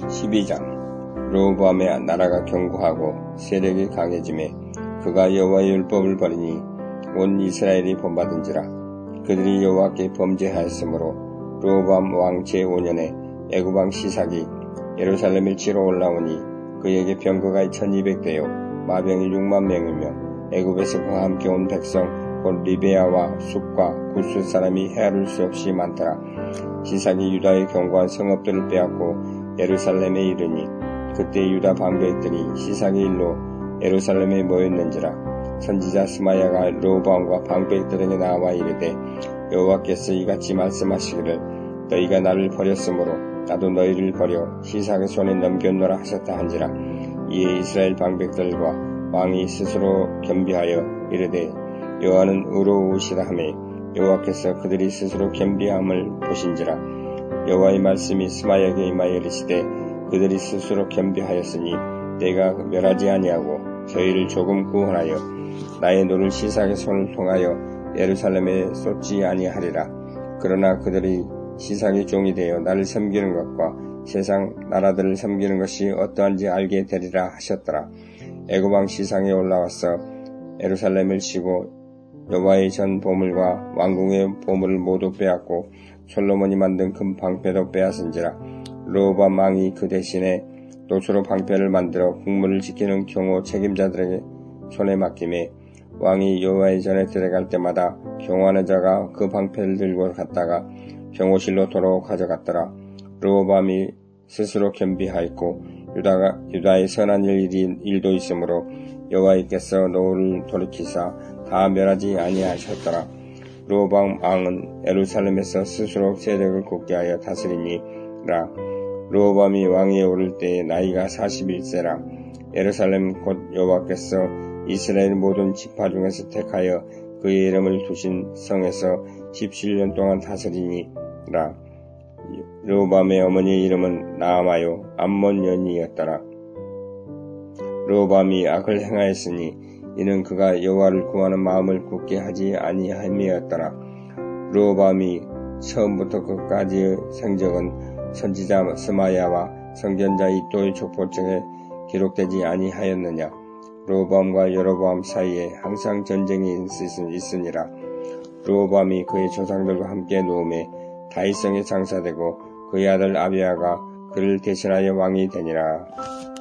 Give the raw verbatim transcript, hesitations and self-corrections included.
십이 장. 르호보암의 나라가 견고하고 세력이 강해지매 그가 여호와의 율법을 버리니 온 이스라엘이 본받은지라. 그들이 여호와께 범죄하였으므로 르호보암 왕 제오 년에 애굽 왕 시삭이 예루살렘을 치러 올라오니 그에게 병거가 천이백 대요 마병이 육만 명이며 애굽에서 그와 함께 온 백성 곧 리베아와 숲과 구스 사람이 헤아릴 수 없이 많더라. 시삭이 유다의 견고한 성읍들을 빼앗고 예루살렘에 이르니 그때 유다 방백들이 시삭의 일로 예루살렘에 모였는지라. 선지자 스마야가 르호보암과 방백들에게 나와 이르되 여호와께서 이같이 말씀하시기를 너희가 나를 버렸으므로 나도 너희를 버려 시삭의 손에 넘겼노라 하셨다 한지라. 이에 이스라엘 방백들과 왕이 스스로 겸비하여 이르되 여호와는 의로우시다 하매 여호와께서 그들이 스스로 겸비함을 보신지라. 여호와의 말씀이 스마야에게 임하여 이르시되 그들이 스스로 겸비하였으니 내가 멸하지 아니하고 저희를 조금 구원하여 나의 노를 시삭의 손을 통하여 예루살렘에 쏟지 아니하리라. 그러나 그들이 시삭의 종이 되어 나를 섬기는 것과 세상 나라들을 섬기는 것이 어떠한지 알게 되리라 하셨더라. 애굽 왕 시상에 올라와서 예루살렘을 치고 여호와의 전 보물과 왕궁의 보물을 모두 빼앗고 솔로몬이 만든 금 방패도 빼앗은지라. 르호보암 왕이 그 대신에 도수로 방패를 만들어 국문을 지키는 경호 책임자들에게 손에 맡기매 왕이 여호와의 전에 들어갈 때마다 경호하는 자가 그 방패를 들고 갔다가 경호실로 도로 가져갔더라. 르호보암이 스스로 겸비하였고 유다가, 유다의 선한 일, 일도 있으므로 여호와께서 노를 돌이키사 다 멸하지 아니하셨더라. 르호보암 왕은 예루살렘에서 스스로 세력을 굳게 하여 다스리니라. 르호보암이 왕위에 오를 때에 나이가 사십일 세라. 예루살렘 곧 여호와께서 이스라엘 모든 지파 중에서 택하여 그의 이름을 두신 성에서 십칠 년 동안 다스리니라. 르호보암의 어머니의 이름은 나아마요 암몬 여인이었더라. 르호보암이 악을 행하였으니 이는 그가 여호와를 구하는 마음을 굳게 하지 아니함이었더라. 르호보암이 처음부터 끝까지의 성적은 선지자 스마야와 선견자 이도의 족보책에 기록되지 아니하였느냐. 르호보암과 여로보암 사이에 항상 전쟁이 있으니라. 르호보암이 그의 조상들과 함께 누움에 다윗성에 장사되고 그의 아들 아비야가 그를 대신하여 왕이 되니라.